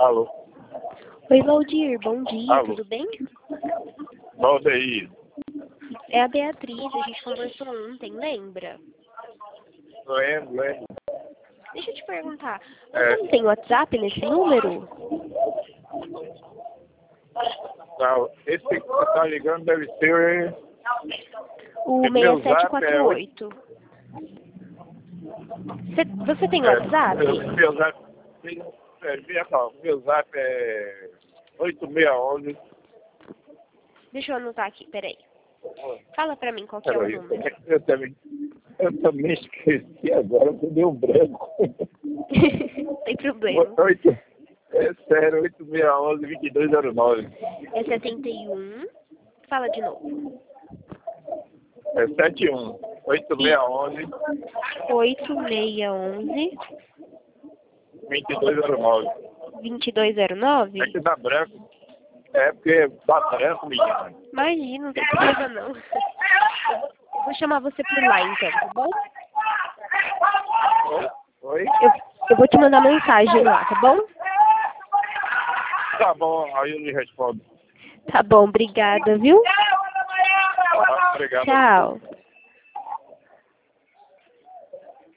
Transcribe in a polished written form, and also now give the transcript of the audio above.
Alô? Oi, Valdir, bom dia, Alô? tudo bem? Valdeir. É a Beatriz, a gente conversou ontem, lembra? Lembro. Deixa eu te perguntar, você É. não tem WhatsApp nesse número? Tá, esse que você tá ligando deve ser... O Meu zap é 6748. Você tem WhatsApp? Meu zap... Meu zap é 8611. Deixa eu anotar aqui, peraí. Fala pra mim qual que é o Peraí, número. eu também esqueci agora, eu dei um branco. Tem problema. 8, é sério, 8611-2209. É 71. Fala de novo. É 71, 8611 8611 2209. 2209? É que dá branco. É porque dá branco, menina. Imagina, não tem problema não. Eu vou chamar você por lá então, tá bom? Oi? Eu vou te mandar mensagem lá, tá bom? Tá bom, aí eu lhe respondo. Tá bom, obrigada, viu? Obrigado. Tchau.